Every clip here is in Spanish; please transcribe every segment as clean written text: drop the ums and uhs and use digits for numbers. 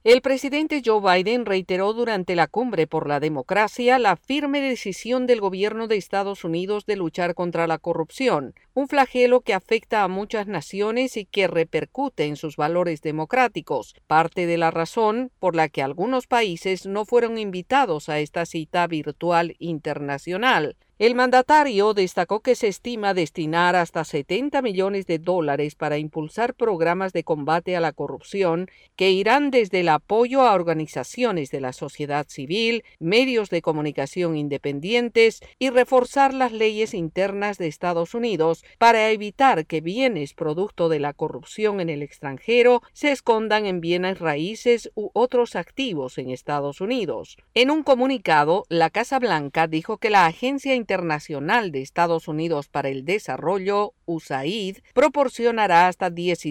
El presidente Joe Biden reiteró durante la Cumbre por la Democracia la firme decisión del gobierno de Estados Unidos de luchar contra la corrupción, un flagelo que afecta a muchas naciones y que repercute en sus valores democráticos, parte de la razón por la que algunos países no fueron invitados a esta cita virtual internacional. El mandatario destacó que se estima destinar hasta $70 millones para impulsar programas de combate a la corrupción que irán desde el apoyo a organizaciones de la sociedad civil, medios de comunicación independientes y reforzar las leyes internas de Estados Unidos para evitar que bienes producto de la corrupción en el extranjero se escondan en bienes raíces u otros activos en Estados Unidos. En un comunicado, la Casa Blanca dijo que la Agencia Internacional de Estados Unidos para el Desarrollo, USAID, proporcionará hasta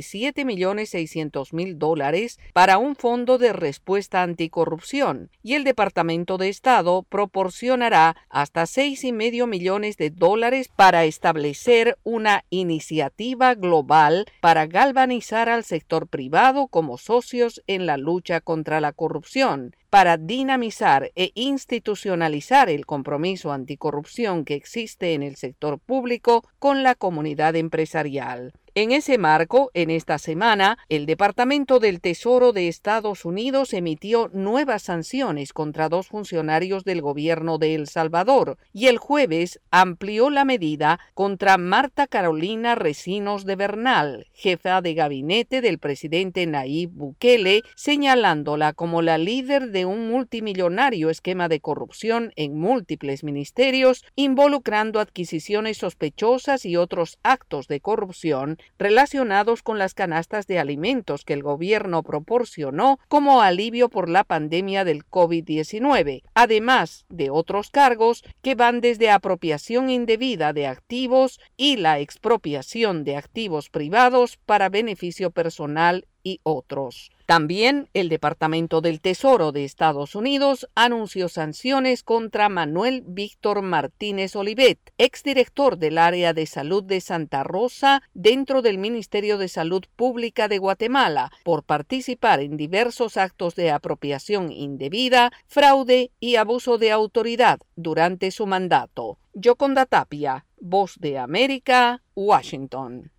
$17.600.000 para un fondo de respuesta anticorrupción y el Departamento de Estado proporcionará hasta $6.5 millones para establecer una iniciativa global para galvanizar al sector privado como socios en la lucha contra la corrupción, para dinamizar e institucionalizar el compromiso anticorrupción que existe en el sector público con la comunidad empresarial. En ese marco, en esta semana, el Departamento del Tesoro de Estados Unidos emitió nuevas sanciones contra 2 funcionarios del gobierno de El Salvador y el jueves amplió la medida contra Marta Carolina Recinos de Bernal, jefa de gabinete del presidente Nayib Bukele, señalándola como la líder de un multimillonario esquema de corrupción en múltiples ministerios, involucrando adquisiciones sospechosas y otros actos de corrupción relacionados con las canastas de alimentos que el gobierno proporcionó como alivio por la pandemia del COVID-19, además de otros cargos que van desde apropiación indebida de activos y la expropiación de activos privados para beneficio personal y otros. También el Departamento del Tesoro de Estados Unidos anunció sanciones contra Manuel Víctor Martínez Olivet, exdirector del área de salud de Santa Rosa dentro del Ministerio de Salud Pública de Guatemala, por participar en diversos actos de apropiación indebida, fraude y abuso de autoridad durante su mandato. Yoconda Tapia, Voz de América, Washington.